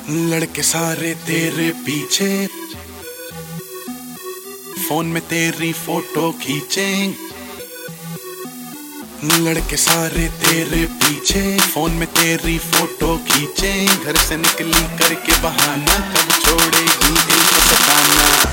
लड़के सारे तेरे पीछे, फोन में तेरी फोटो खींचे। लड़के सारे तेरे पीछे, फोन में तेरी फोटो खींचे। घर से निकली करके बहाना, कब छोड़ेगी दिल को सताना।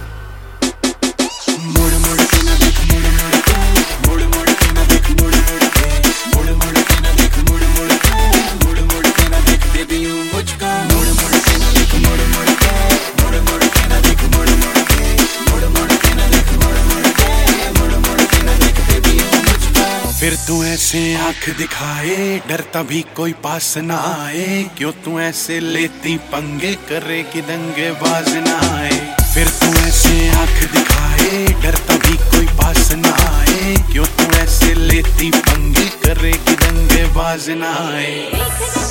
मुड़ मुड़ के न देख, मुड़ मुड़ के, मुड़ मुड़ के न देख, मुड़ मुड़ के, मुड़ मुड़ के न देख, मुड़ मुड़ के, मुड़ मुड़ के न देख बेबी यू मुझको। मुड़ मुड़ के न देख, मुड़ मुड़ के, मुड़ मुड़ के न देख, मुड़ मुड़ के, मुड़ मुड़ के न देख, मुड़ मुड़ के, मुड़ मुड़ के न देख बेबी यू मुझको। फिर तू ऐसे आंख दिखाए, डरता भी कोई पास ना आए। क्यों तू ऐसे लेती पंगे, करे कि दंगे बाज ना आए। फिर तू ऐसे आंख दिखाए, डरता भी कोई पास ना आए। क्यों तू ऐसे लेती पंगे, करे कि दंगे बाज ना आए।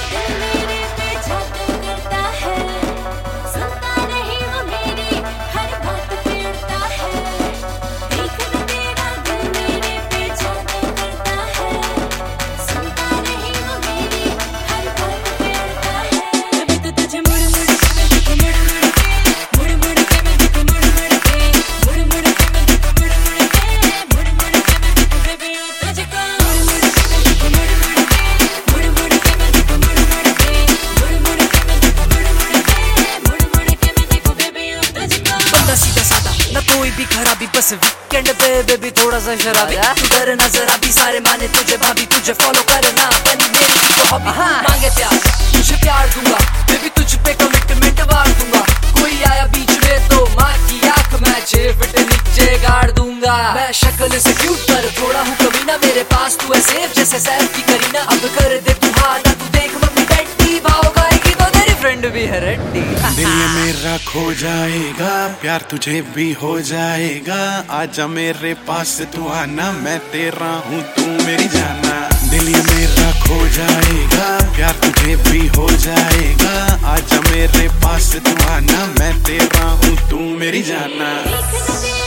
कोई भी खराबी, बस वीकेंड पे बेबी थोड़ा सा शराबी। तू डर नजर आती, सारे माने तुझे भाभी, तुझे फॉलो करना बनी मेरी तो हॉबी। मांगे प्यार, तुझे प्यार दूंगा बेबी, तुझ पे कमिटमेंट वार दूंगा। कोई आया बीच में तो माँ की आंख मैं 6 फीट नीचे गाड़ दूंगा। मैं शक्ल से क्यूट पर थोड़ा हूँ कभी ना, मेरे पास तू है सेफ जैसे सैफ की करीना। अब कर दे तू हाँ ना, तू देख मम्मी डैडी भाव गाएगी तो तेरी फ्रेंड भी है रेडी। दिल मेरा खो जाएगा, प्यार तुझे भी हो जाएगा। आजा मेरे पास तू आना, मैं तेरा हूँ तू मेरी जाना। दिल मेरा खो जाएगा, प्यार तुझे भी हो जाएगा। आजा मेरे पास तू आना, मैं तेरा हूँ तू मेरी जाना।